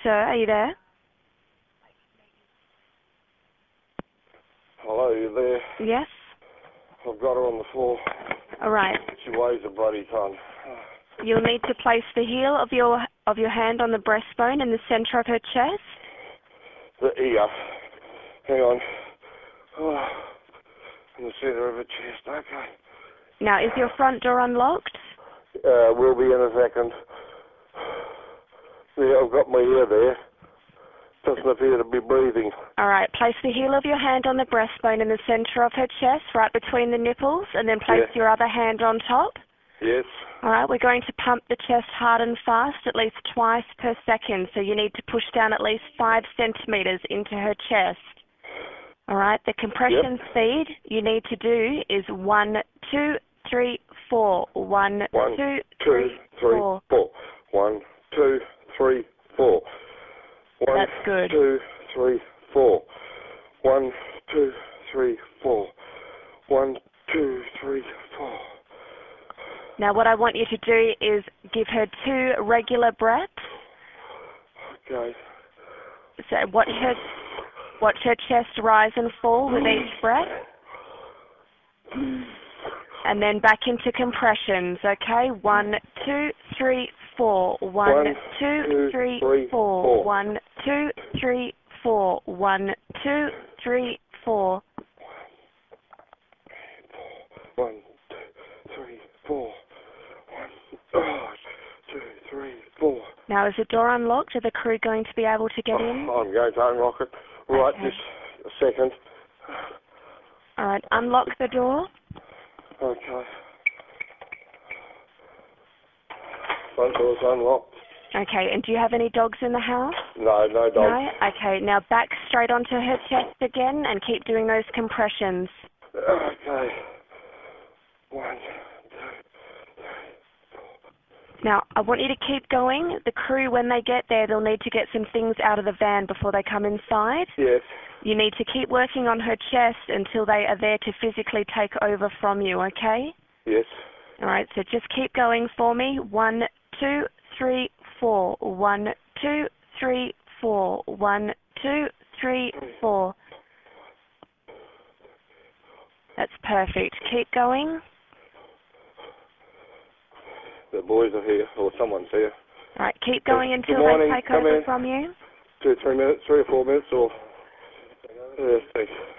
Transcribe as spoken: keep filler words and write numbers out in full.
sir. Are you there? Hello, you there? Yes? I've got her on the floor. All right. She weighs a bloody ton. You'll need to place the heel of your of your hand on the breastbone in the centre of her chest. The ear. Hang on. Oh, in the centre of her chest. Okay. Now, is your front door unlocked? Uh, we'll be in a second. Yeah, I've got my ear there. Doesn't appear to be breathing. All right. Place the heel of your hand on the breastbone in the centre of her chest, right between the nipples, and then place Yeah. your other hand on top. Yes. All right. We're going to pump the chest hard and fast at least twice per second, so you need to push down at least five centimetres into her chest. All right. The compression Yep. speed you need to do is one, two, three, four. One, One, two, two, three, three, four. four. One, two, three, four. One, That's good. two, three, four. One, two, three, four. One, two, three, four. Now, what I want you to do is give her two regular breaths. Okay. So watch her, watch her chest rise and fall with each breath. And then back into compressions, okay? One, two, three, four. One, One, two, two, three, three, four. four. One, two, three, four. One, two, three, four. One, two, three, four. One, oh, two, three, four. Now, is the door unlocked? Are the crew going to be able to get in? Oh, I'm going to unlock it. Right, Okay. just a second. All right, unlock the door. Okay. Front door's unlocked. Okay, and do you have any dogs in the house? No, no dogs. No? Okay, now back straight onto her chest again and keep doing those compressions. Okay. One, Now, I want you to keep going. The crew, when they get there, they'll need to get some things out of the van before they come inside. yes. You need to keep working on her chest until they are there to physically take over from you, okay? Yes. All right, so just keep going for me. One, two, three, four. One, two, three, four. One, two, three, four. That's perfect. Keep going. The boys are here, or someone's here. All right, keep going Good until morning. they take Come over in. from you. Two, three minutes, three or four minutes, or... Yes, thanks.